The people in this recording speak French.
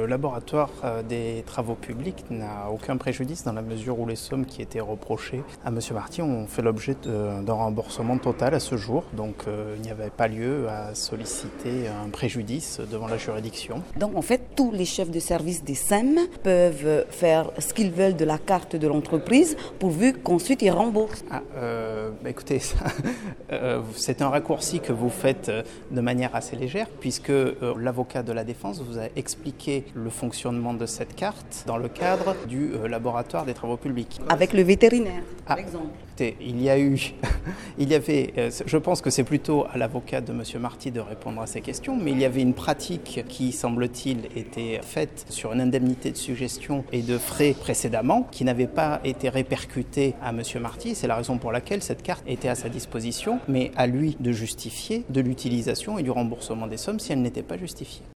Le laboratoire des travaux publics n'a aucun préjudice dans la mesure où les sommes qui étaient reprochées à M. Marty ont fait l'objet d'un remboursement total à ce jour. Donc il n'y avait pas lieu à solliciter un préjudice devant la juridiction. Donc en fait, tous les chefs de service des SEM peuvent faire ce qu'ils veulent de la carte de l'entreprise pourvu qu'ensuite ils remboursent. Écoutez, c'est un raccourci que vous faites de manière assez légère puisque l'avocat de la défense vous a expliqué le fonctionnement de cette carte dans le cadre du laboratoire des travaux publics. Avec le vétérinaire, par exemple. Écoutez, je pense que c'est plutôt à l'avocat de M. Marty de répondre à ces questions, mais il y avait une pratique qui, semble-t-il, était faite sur une indemnité de suggestion et de frais précédemment, qui n'avait pas été répercutée à M. Marty. C'est la raison pour laquelle cette carte était à sa disposition, mais à lui de justifier de l'utilisation et du remboursement des sommes si elle n'était pas justifiée.